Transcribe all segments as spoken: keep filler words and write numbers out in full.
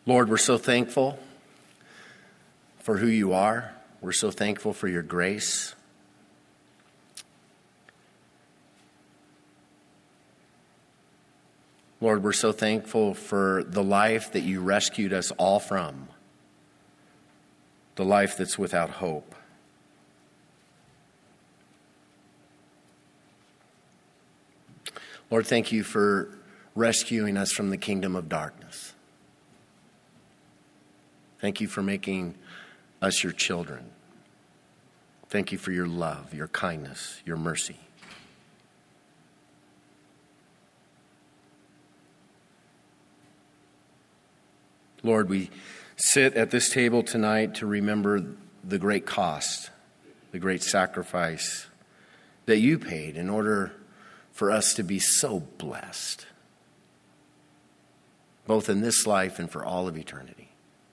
Lord, we're so thankful for who you are. We're so thankful for your grace. Lord, we're so thankful for the life that you rescued us all from, the life that's without hope. Lord, thank you for rescuing us from the kingdom of darkness. Thank you for making us your children. Thank you for your love, your kindness, your mercy. Lord, we sit at this table tonight to remember the great cost, the great sacrifice that you paid in order for us to be so blessed, both in this life and for all of eternity.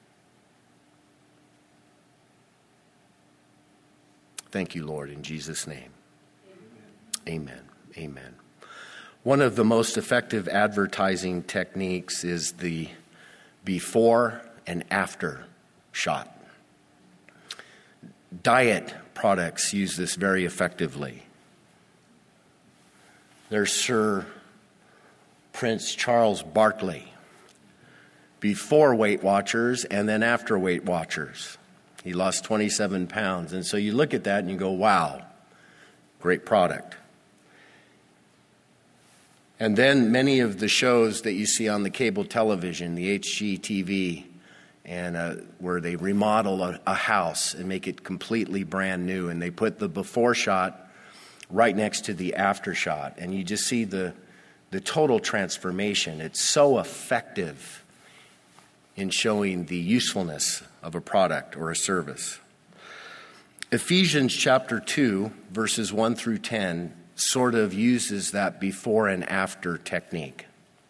Thank you, Lord, in Jesus' name. Amen. Amen. Amen. One of the most effective advertising techniques is the before and after shot. Diet products use this very effectively. There's Sir Prince Charles Barkley, before Weight Watchers and then after Weight Watchers. He lost twenty-seven pounds. And so you look at that and you go, wow, great product. And then many of the shows that you see on the cable television, the H G T V, and uh, where they remodel a, a house and make it completely brand new, and they put the before shot right next to the after shot, and you just see the the total transformation. It's so effective in showing the usefulness of a product or a service. Ephesians chapter two, verses one through ten, sort of uses that before and after technique.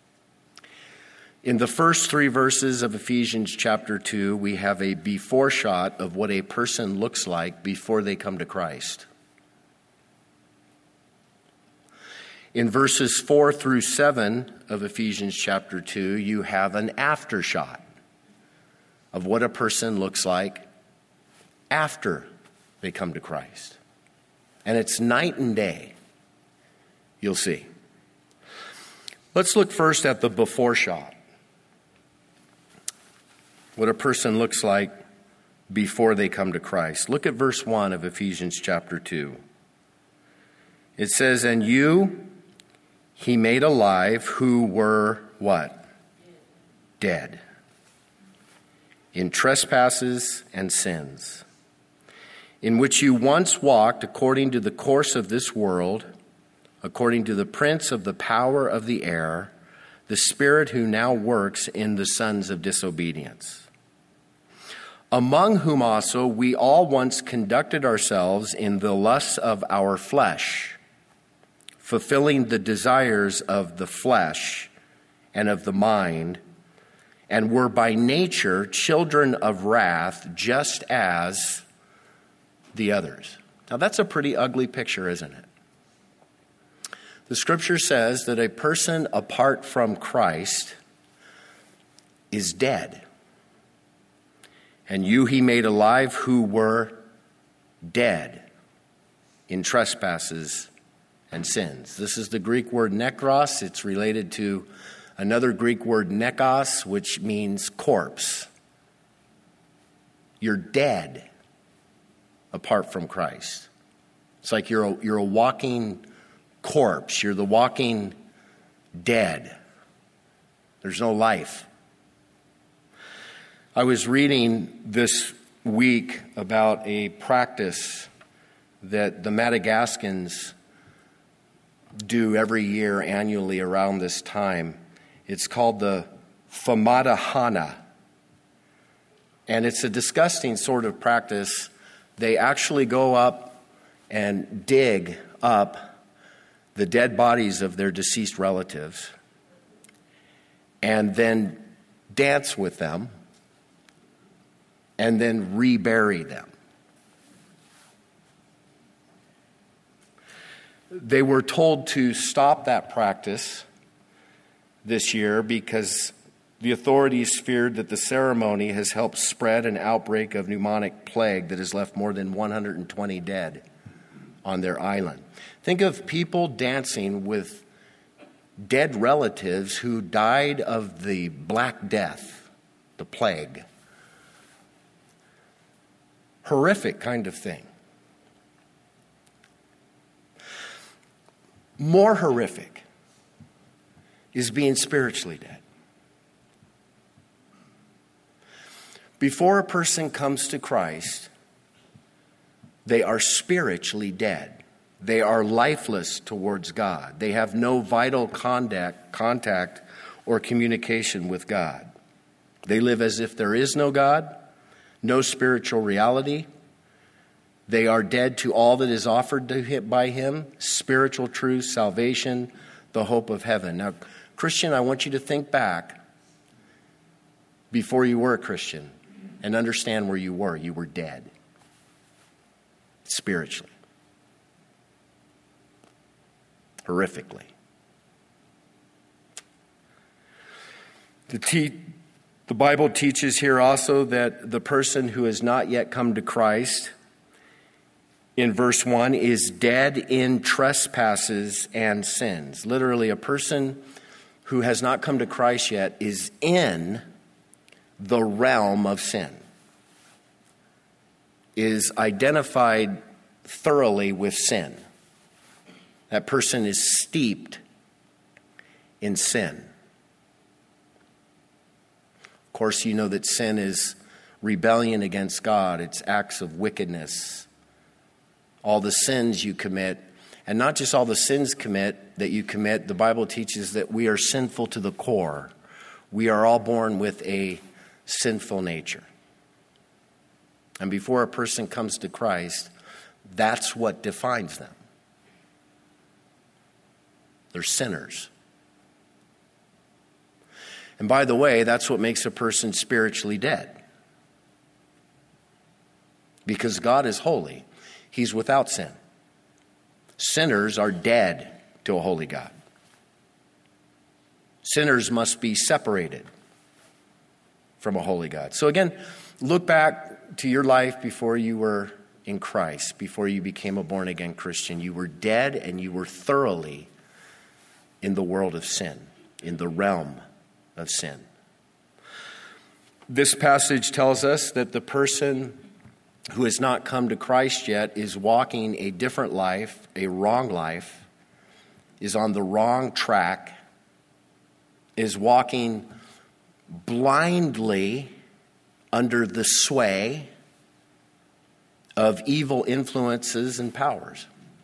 In the first three verses of Ephesians chapter two, we have a before shot of what a person looks like before they come to Christ. In verses four through seven of Ephesians chapter two, you have an after shot of what a person looks like after they come to Christ. And it's night and day. You'll see. Let's look first at the before shot. What a person looks like before they come to Christ. Look at verse one of Ephesians chapter two. It says, "And you he made alive who were" what? Dead. "In trespasses and sins, in which you once walked according to the course of this world, according to the prince of the power of the air, the spirit who now works in the sons of disobedience, among whom also we all once conducted ourselves in the lusts of our flesh, fulfilling the desires of the flesh and of the mind, and were by nature children of wrath, just as the others." Now that's a pretty ugly picture, isn't it? The scripture says that a person apart from Christ is dead. "And you he made alive who were dead in trespasses and sins." This is the Greek word nekros. It's related to another Greek word nekos, which means corpse. You're dead apart from Christ. It's like you're a, you're a walking corpse. You're the walking dead. There's no life. I was reading this week about a practice that the Madagascans do every year annually around this time. It's called the Famadahana. And it's a disgusting sort of practice. They actually go up and dig up the dead bodies of their deceased relatives and then dance with them and then rebury them. They were told to stop that practice this year because The authorities feared that the ceremony has helped spread an outbreak of pneumonic plague that has left more than one hundred twenty dead on their island. Think of people dancing with dead relatives who died of the Black Death, the plague. Horrific kind of thing. More horrific is being spiritually dead. Before a person comes to Christ, they are spiritually dead. They are lifeless towards God. They have no vital contact, contact or communication with God. They live as if there is no God, no spiritual reality. They are dead to all that is offered to him by Him, spiritual truth, salvation, the hope of heaven. Now, Christian, I want you to think back before you were a Christian and understand where you were. You were dead spiritually, horrifically. The, te- the Bible teaches here also that the person who has not yet come to Christ, in verse one, is dead in trespasses and sins. Literally, a person who has not come to Christ yet is in the realm of sin, is identified thoroughly with sin. That person is steeped in sin. Of course, you know that sin is rebellion against God. It's acts of wickedness. All the sins you commit, and not just all the sins commit that you commit, the Bible teaches that we are sinful to the core. We are all born with a sinful nature. And before a person comes to Christ, that's what defines them. They're sinners. And by the way, that's what makes a person spiritually dead. Because God is holy. He's without sin. Sinners are dead to a holy God. Sinners must be separated from a holy God. So again, look back to your life before you were in Christ, before you became a born-again Christian. You were dead and you were thoroughly in the world of sin, in the realm of sin. This passage tells us that the person who has not come to Christ yet is walking a different life, a wrong life, is on the wrong track, is walking blindly under the sway of evil influences and powers.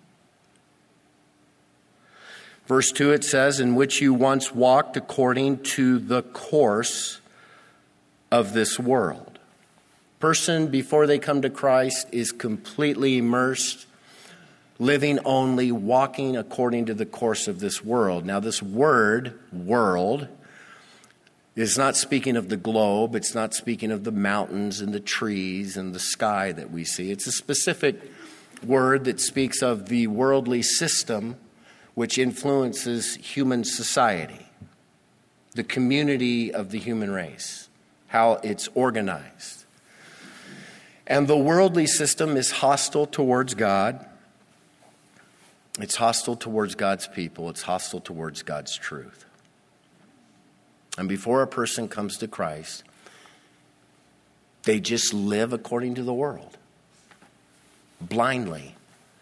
Verse two, it says, in which you once walked according to the course of this world. Person, before they come to Christ, is completely immersed, living only, walking according to the course of this world. Now, this word, world, is not speaking of the globe. It's not speaking of the mountains and the trees and the sky that we see. It's a specific word that speaks of the worldly system which influences human society, the community of the human race, how it's organized. And the worldly system is hostile towards God. It's hostile towards God's people. It's hostile towards God's truth. And before a person comes to Christ, they just live according to the world, blindly,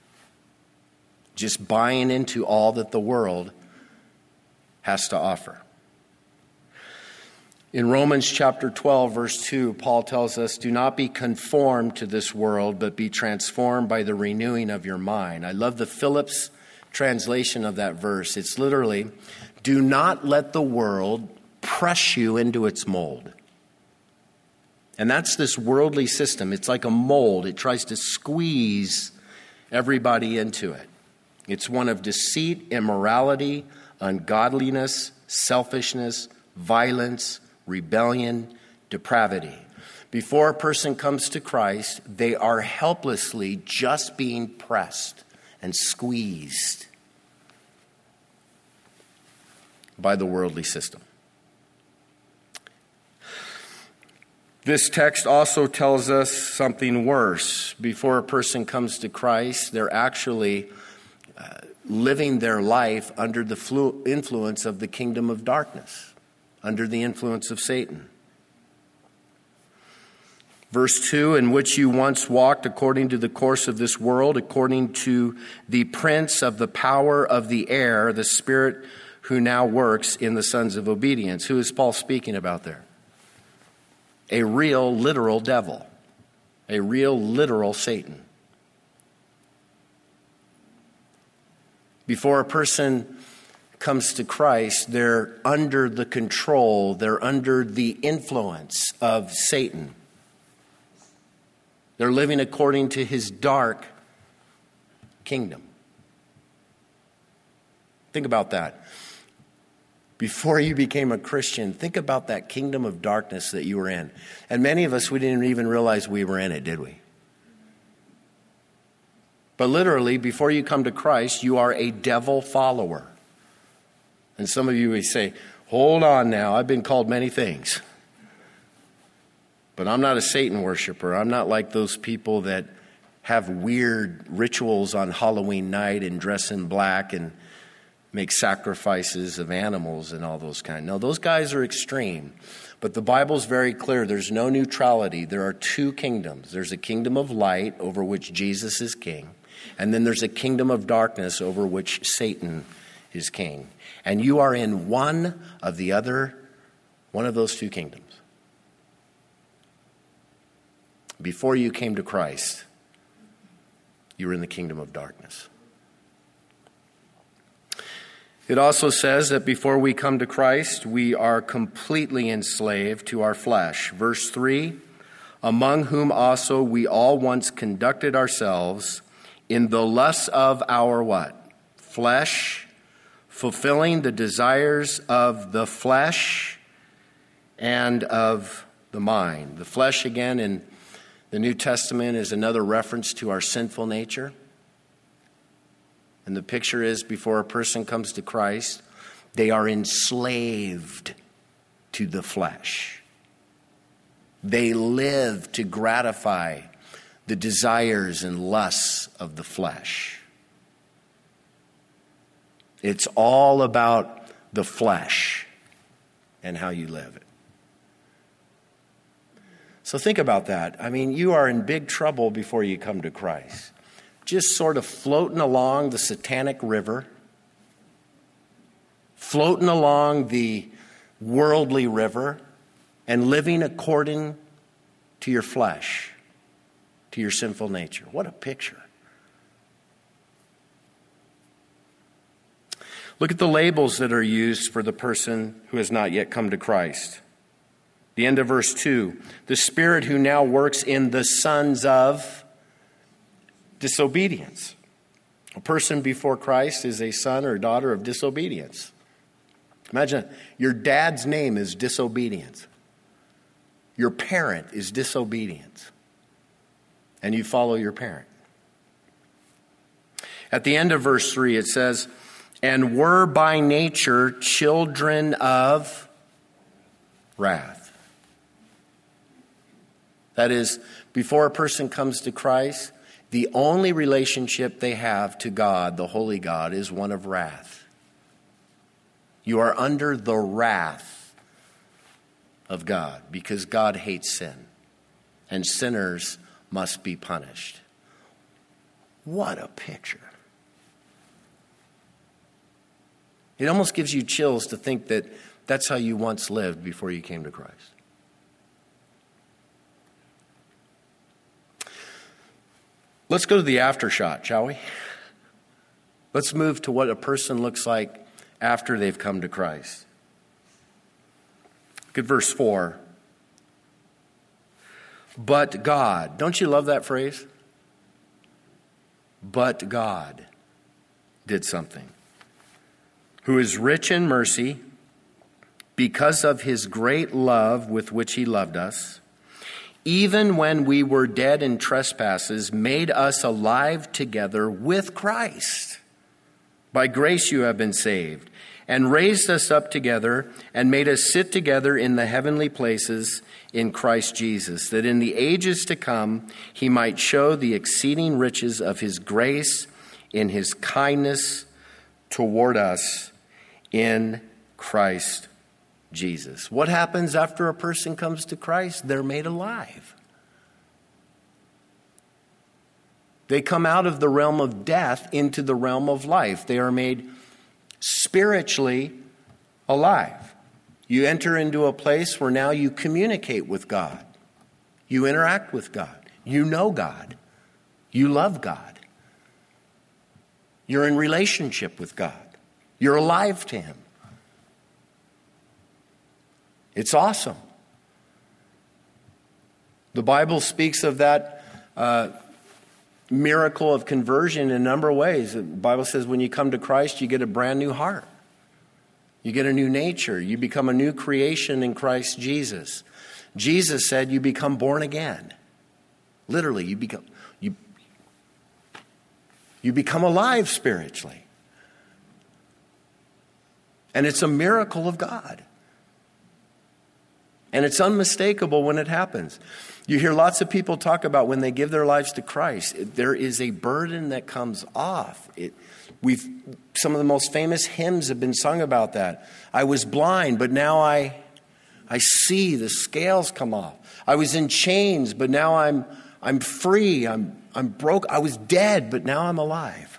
just buying into all that the world has to offer. In Romans chapter twelve, verse two, Paul tells us, do not be conformed to this world, but be transformed by the renewing of your mind. I love the Phillips translation of that verse. It's literally, do not let the world press you into its mold. And that's this worldly system. It's like a mold. It tries to squeeze everybody into it. It's one of deceit, immorality, ungodliness, selfishness, violence, rebellion, depravity. Before a person comes to Christ, they are helplessly just being pressed and squeezed by the worldly system. This text also tells us something worse. Before a person comes to Christ, they're actually uh, living their life under the flu- influence of the kingdom of darkness, under the influence of Satan. Verse two, in which you once walked according to the course of this world, according to the prince of the power of the air, the spirit who now works in the sons of obedience. Who is Paul speaking about there? A real, literal devil. A real, literal Satan. Before a person comes to Christ, they're under the control, they're under the influence of Satan. They're living according to his dark kingdom. Think about that. Before you became a Christian, think about that kingdom of darkness that you were in. And many of us, we didn't even realize we were in it, did we? But literally, before you come to Christ, you are a devil follower. And some of you may say, hold on now, I've been called many things. But I'm not a Satan worshiper. I'm not like those people that have weird rituals on Halloween night and dress in black and make sacrifices of animals and all those kind. No, those guys are extreme. But the Bible's very clear. There's no neutrality. There are two kingdoms. There's a kingdom of light over which Jesus is king. And then there's a kingdom of darkness over which Satan is king. And you are in one of the other, one of those two kingdoms. Before you came to Christ, you were in the kingdom of darkness. It also says that before we come to Christ, we are completely enslaved to our flesh. Verse three, among whom also we all once conducted ourselves in the lusts of our what? Flesh, fulfilling the desires of the flesh and of the mind. The flesh, again, in the New Testament is another reference to our sinful nature. And the picture is before a person comes to Christ, they are enslaved to the flesh. They live to gratify the desires and lusts of the flesh. It's all about the flesh and how you live it. So think about that. I mean, you are in big trouble before you come to Christ. Just sort of floating along the satanic river, floating along the worldly river, and living according to your flesh, to your sinful nature. What a picture. Look at the labels that are used for the person who has not yet come to Christ. The end of verse two, the spirit who now works in the sons of disobedience. A person before Christ is a son or daughter of disobedience. Imagine your dad's name is disobedience. Your parent is disobedience. And you follow your parent. At the end of verse three, it says, and were by nature children of wrath. That is, before a person comes to Christ, the only relationship they have to God, the holy God, is one of wrath. You are under the wrath of God because God hates sin and sinners must be punished. What a picture. It almost gives you chills to think that that's how you once lived before you came to Christ. Let's go to the aftershot, shall we? Let's move to what a person looks like after they've come to Christ. Look at verse four. But God. Don't you love that phrase? But God did something. Who is rich in mercy, because of his great love with which he loved us, even when we were dead in trespasses, made us alive together with Christ. By grace you have been saved, and raised us up together and made us sit together in the heavenly places in Christ Jesus, that in the ages to come he might show the exceeding riches of his grace in his kindness toward us in Christ Jesus. What happens after a person comes to Christ? They're made alive. They come out of the realm of death into the realm of life. They are made spiritually alive. You enter into a place where now you communicate with God. You interact with God. You know God. You love God. You're in relationship with God. You're alive to him. It's awesome. The Bible speaks of that uh, miracle of conversion in a number of ways. The Bible says when you come to Christ, you get a brand new heart. You get a new nature. You become a new creation in Christ Jesus. Jesus said you become born again. Literally, you become you, you become alive spiritually. And it's a miracle of God. And it's unmistakable when it happens. You hear lots of people talk about when they give their lives to Christ, it, there is a burden that comes off. It, we've some of the most famous hymns have been sung about that. I was blind, but now I, I see. The scales come off. I was in chains, but now I'm, I'm free. I'm, I'm broke. I was dead, but now I'm alive.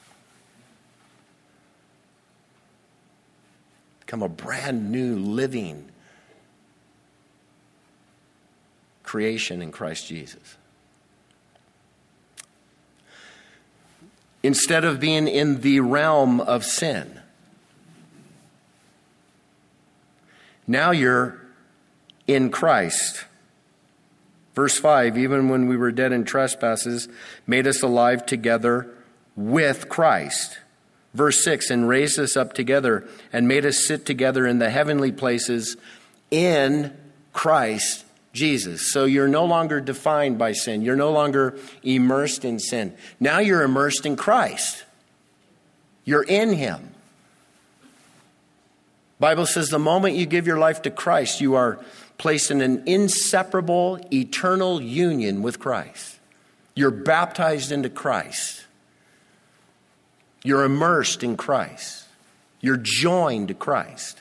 Become a brand new living creation in Christ Jesus. Instead of being in the realm of sin, now you're in Christ. Verse five, even when we were dead in trespasses, made us alive together with Christ. Verse six, and raised us up together and made us sit together in the heavenly places in Christ Jesus. So you're no longer defined by sin. You're no longer immersed in sin. Now you're immersed in Christ. You're in him. Bible says the moment you give your life to Christ, you are placed in an inseparable, eternal union with Christ. You're baptized into Christ. You're immersed in Christ. You're joined to Christ.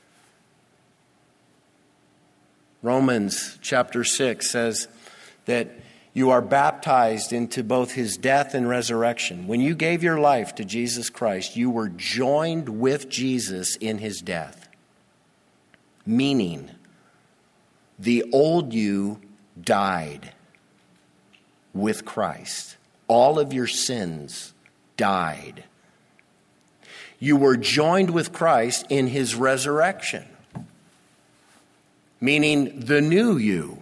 Romans chapter six says that you are baptized into both his death and resurrection. When you gave your life to Jesus Christ, you were joined with Jesus in his death. Meaning, the old you died with Christ. All of your sins died. You were joined with Christ in his resurrection. Meaning the new you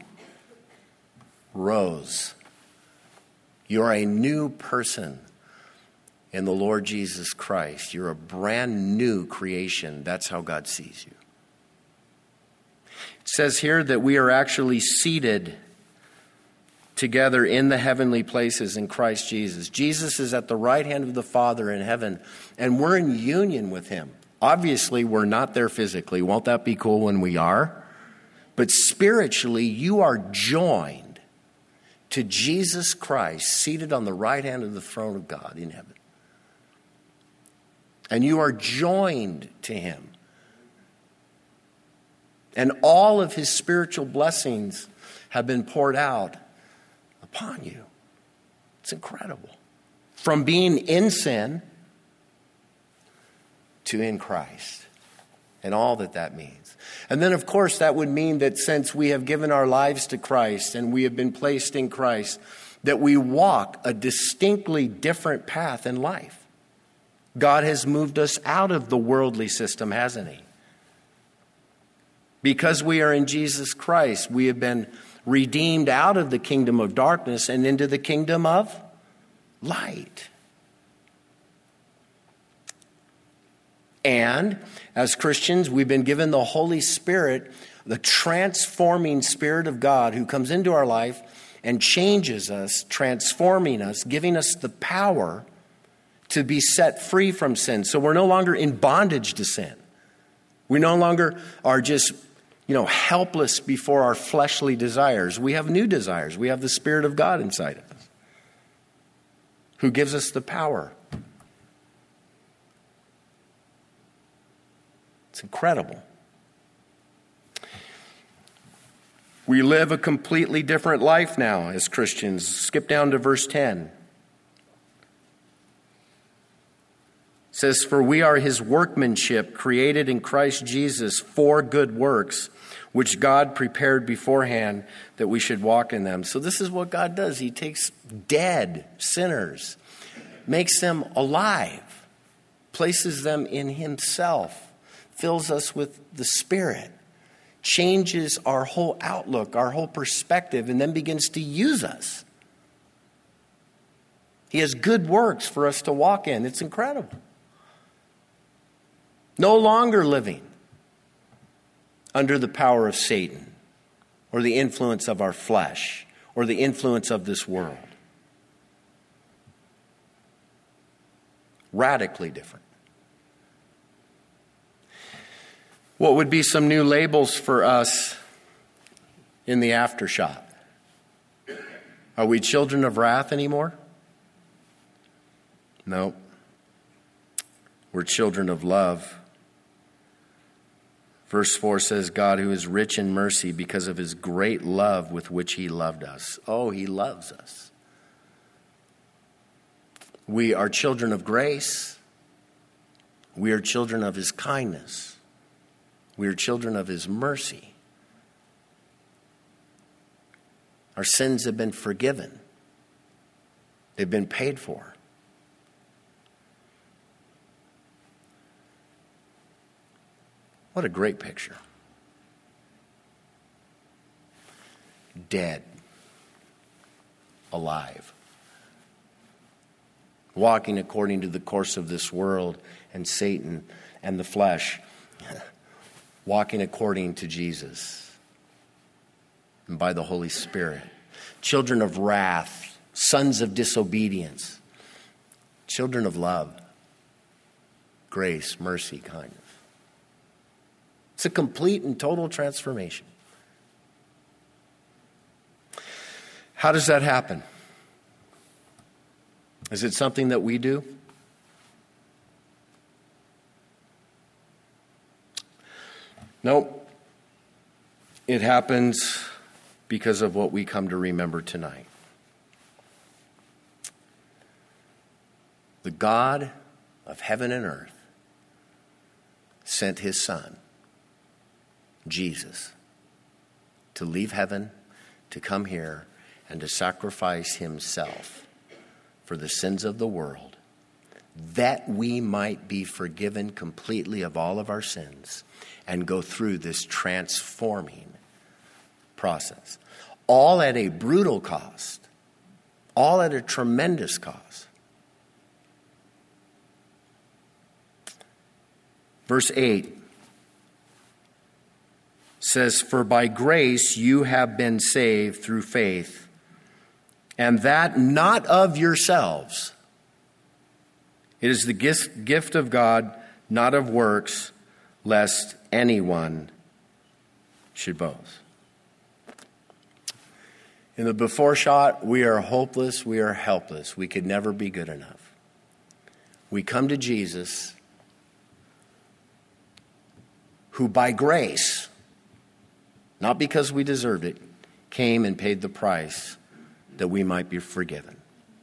rose. You're a new person in the Lord Jesus Christ. You're a brand new creation. That's how God sees you. It says here that we are actually seated together in the heavenly places in Christ Jesus. Jesus is at the right hand of the Father in heaven, and we're in union with him. Obviously, we're not there physically. Won't that be cool when we are? But spiritually, you are joined to Jesus Christ, seated on the right hand of the throne of God in heaven. And you are joined to him. And all of his spiritual blessings have been poured out upon you. It's incredible. From being in sin to in Christ. And all that that means. And then, of course, that would mean that since we have given our lives to Christ and we have been placed in Christ, that we walk a distinctly different path in life. God has moved us out of the worldly system, hasn't he? Because we are in Jesus Christ, we have been redeemed out of the kingdom of darkness and into the kingdom of light. And as Christians, we've been given the Holy Spirit, the transforming Spirit of God who comes into our life and changes us, transforming us, giving us the power to be set free from sin. So we're no longer in bondage to sin. We no longer are just, you know, helpless before our fleshly desires. We have new desires. We have the Spirit of God inside of us, who gives us the power. It's incredible. We live a completely different life now as Christians. Skip down to verse ten. It says, "For we are his workmanship, created in Christ Jesus for good works, which God prepared beforehand that we should walk in them." So this is what God does. He takes dead sinners, makes them alive, places them in himself, fills us with the Spirit, changes our whole outlook, our whole perspective, and then begins to use us. He has good works for us to walk in. It's incredible. No longer living under the power of Satan or the influence of our flesh or the influence of this world. Radically different. What would be some new labels for us in the aftershock? Are we children of wrath anymore? No. We're children of love. Verse four says, "God, who is rich in mercy because of his great love with which he loved us." Oh, he loves us. We are children of grace. We are children of his kindness. We are children of his mercy. Our sins have been forgiven. They've been paid for. What a great picture. Dead. Alive. Walking according to the course of this world and Satan and the flesh. Walking according to Jesus and by the Holy Spirit. Children of wrath, sons of disobedience, children of love, grace, mercy, kindness. It's a complete and total transformation. How does that happen? Is it something that we do? Nope. It happens because of what we come to remember tonight. The God of heaven and earth sent his Son, Jesus, to leave heaven, to come here, and to sacrifice himself for the sins of the world, that we might be forgiven completely of all of our sins and go through this transforming process. All at a brutal cost. All at a tremendous cost. Verse eight says, "For by grace you have been saved through faith, and that not of yourselves. It is the gift of God, not of works, lest anyone should boast." In the before shot, we are hopeless, we are helpless. We could never be good enough. We come to Jesus, who by grace, not because we deserved it, came and paid the price that we might be forgiven.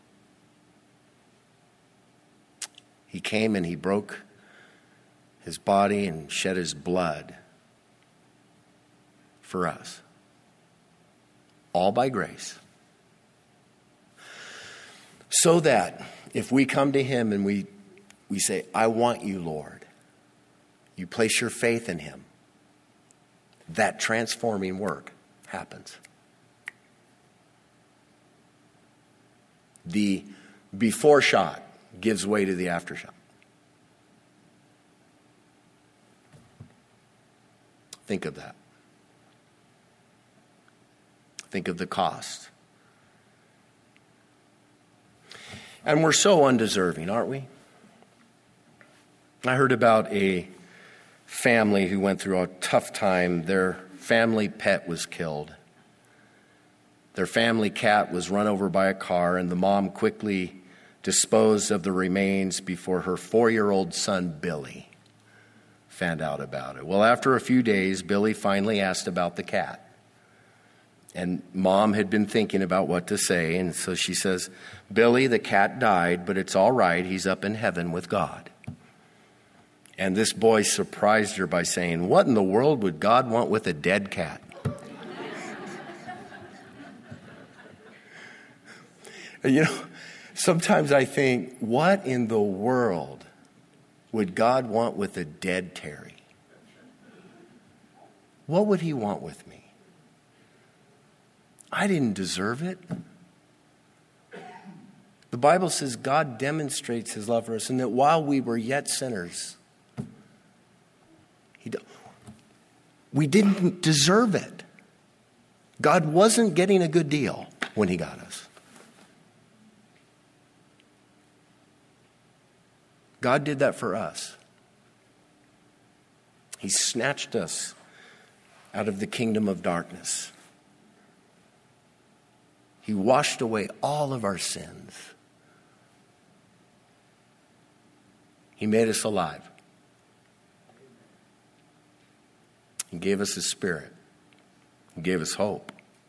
He came and he broke his body and shed his blood for us. All by grace. So that if we come to him and we, we say, "I want you, Lord," you place your faith in him, that transforming work happens. The before shot gives way to the after shot. Think of that. Think of the cost. And we're so undeserving, aren't we? I heard about a family who went through a tough time. Their family pet was killed. Their family cat was run over by a car, and the mom quickly disposed of the remains before her four-year-old son, Billy, found out about it. Well, after a few days, Billy finally asked about the cat. And mom had been thinking about what to say, and so she says, Billy, the cat died, but it's all right. He's up in heaven with God. And this boy surprised her by saying, what in the world would God want with a dead cat? And you know, sometimes I think, what in the world would God want with a dead Terry? What would he want with me? I didn't deserve it. The Bible says God demonstrates his love for us, and that while we were yet sinners, he, we didn't deserve it. God wasn't getting a good deal when he got us. God did that for us. He snatched us out of the kingdom of darkness. He washed away all of our sins. He made us alive. He gave us his Spirit. He gave us hope.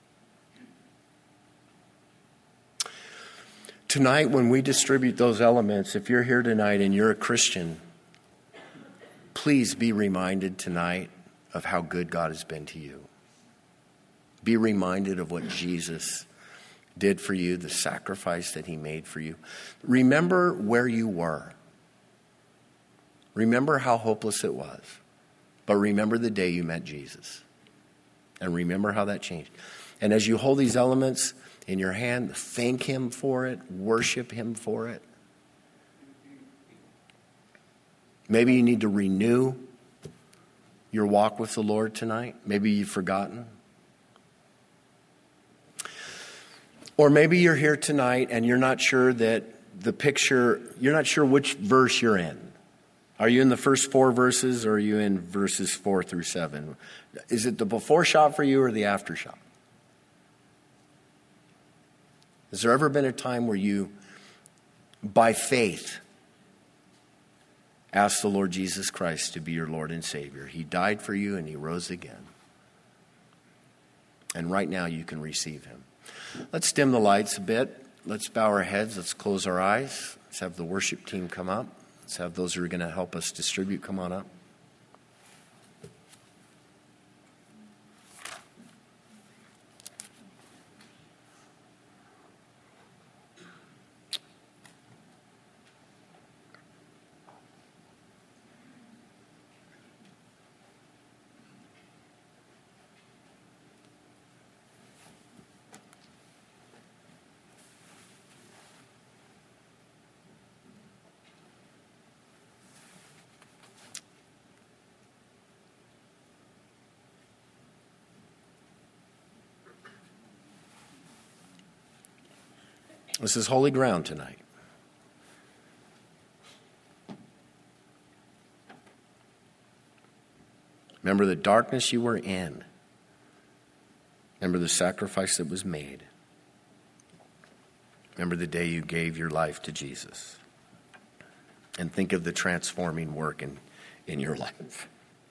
Tonight, when we distribute those elements, if you're here tonight and you're a Christian, please be reminded tonight of how good God has been to you. Be reminded of what Jesus did for you, the sacrifice that he made for you. Remember where you were. Remember how hopeless it was. But remember the day you met Jesus. And remember how that changed. And as you hold these elements in your hand, thank him for it. Worship him for it. Maybe you need to renew your walk with the Lord tonight. Maybe you've forgotten. Or maybe you're here tonight and you're not sure that the picture, you're not sure which verse you're in. Are you in the first four verses or are you in verses four through seven? Is it the before shot for you or the after shot? Has there ever been a time where you, by faith, asked the Lord Jesus Christ to be your Lord and Savior? He died for you and he rose again. And right now you can receive him. Let's dim the lights a bit. Let's bow our heads. Let's close our eyes. Let's have the worship team come up. Let's have those who are going to help us distribute come on up. This is holy ground tonight. Remember the darkness you were in. Remember the sacrifice that was made. Remember the day you gave your life to Jesus. And think of the transforming work in, in your life.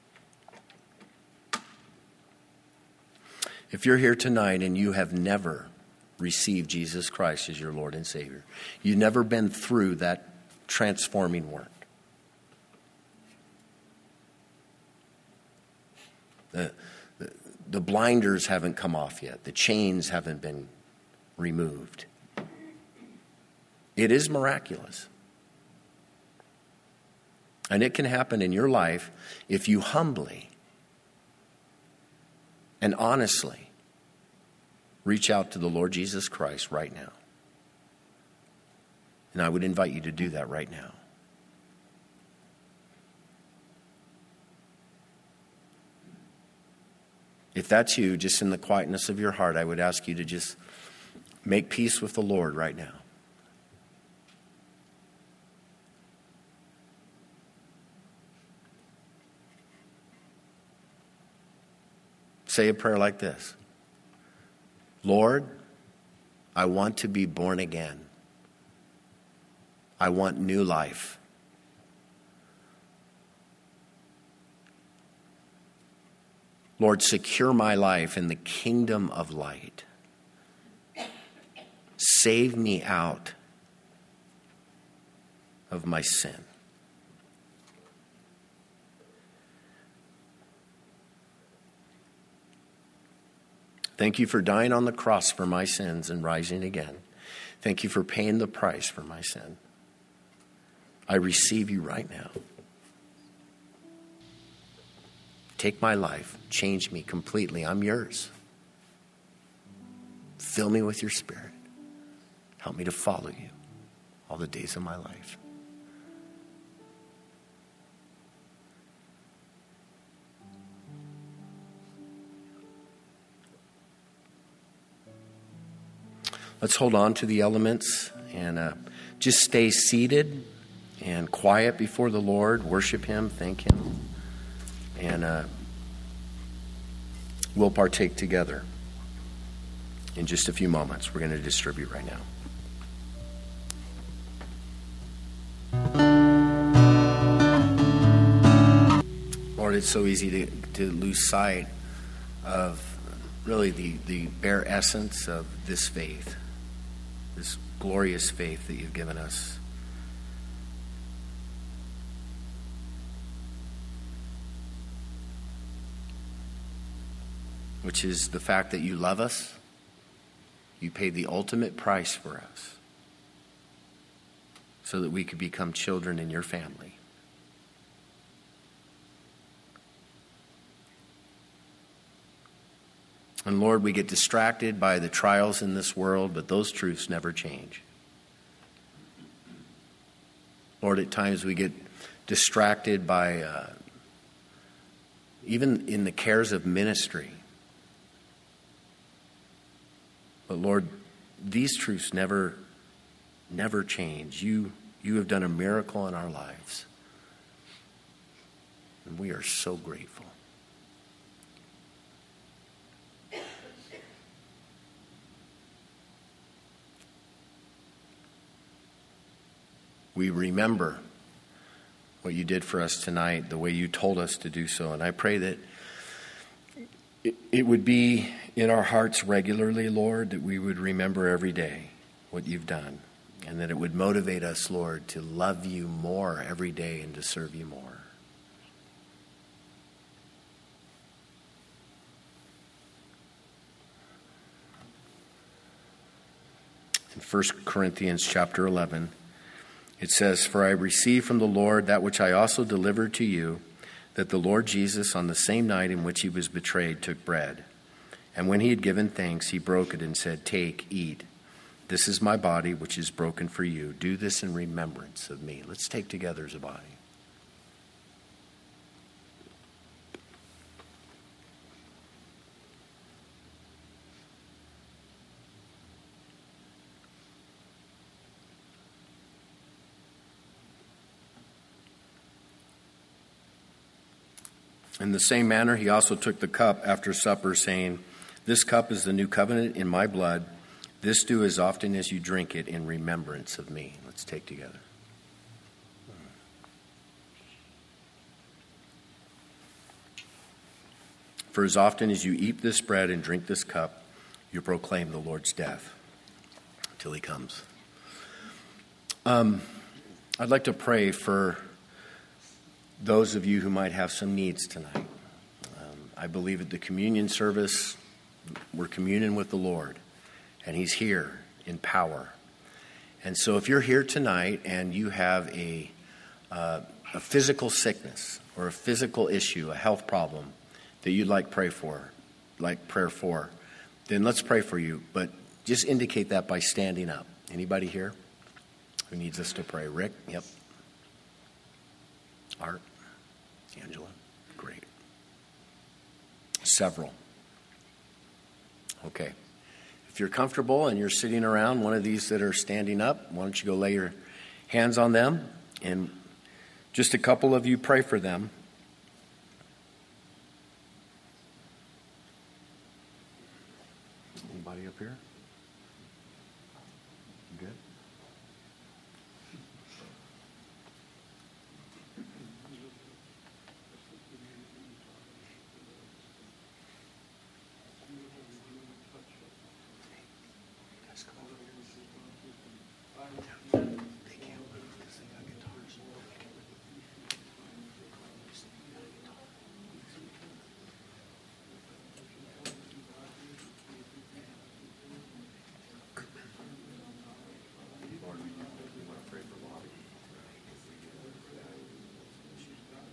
If you're here tonight and you have never received Jesus Christ as your Lord and Savior, you've never been through that transforming work. The, the, the blinders haven't come off yet. The chains haven't been removed. It is miraculous. And it can happen in your life if you humbly and honestly reach out to the Lord Jesus Christ right now. And I would invite you to do that right now. If that's you, just in the quietness of your heart, I would ask you to just make peace with the Lord right now. Say a prayer like this. Lord, I want to be born again. I want new life. Lord, secure my life in the kingdom of light. Save me out of my sin. Thank you for dying on the cross for my sins and rising again. Thank you for paying the price for my sin. I receive you right now. Take my life. Change me completely. I'm yours. Fill me with your Spirit. Help me to follow you all the days of my life. Let's hold on to the elements and uh, just stay seated and quiet before the Lord. Worship Him, thank Him. And uh, we'll partake together in just a few moments. We're going to distribute right now. Lord, it's so easy to, to lose sight of really the, the bare essence of this faith, this glorious faith that you've given us. Which is the fact that you love us. You paid the ultimate price for us so that we could become children in your family. And Lord, we get distracted by the trials in this world, but those truths never change. Lord, at times we get distracted by, uh, even in the cares of ministry. But Lord, these truths never, never change. You, you have done a miracle in our lives. And we are so grateful. We remember what you did for us tonight, the way you told us to do so. And I pray that it, it would be in our hearts regularly, Lord, that we would remember every day what you've done. And that it would motivate us, Lord, to love you more every day and to serve you more. In First Corinthians chapter eleven, it says, "For I received from the Lord that which I also delivered to you, that the Lord Jesus, on the same night in which he was betrayed, took bread. And when he had given thanks, he broke it and said, 'Take, eat. This is my body, which is broken for you. Do this in remembrance of me.'" Let's take together as a body. In the same manner, he also took the cup after supper, saying, "This cup is the new covenant in my blood. This do as often as you drink it in remembrance of me." Let's take together. "For as often as you eat this bread and drink this cup, you proclaim the Lord's death till he comes." Um, I'd like to pray for those of you who might have some needs tonight. Um, I believe at the communion service, we're communing with the Lord, and he's here in power. And so if you're here tonight and you have a, uh, a physical sickness or a physical issue, a health problem that you'd like pray for, like prayer for, then let's pray for you. But just indicate that by standing up. Anybody here who needs us to pray? Rick? Yep. Art? Angela? Great. Several. Okay. If you're comfortable and you're sitting around one of these that are standing up, why don't you go lay your hands on them, and just a couple of you pray for them. Anybody up here? Good?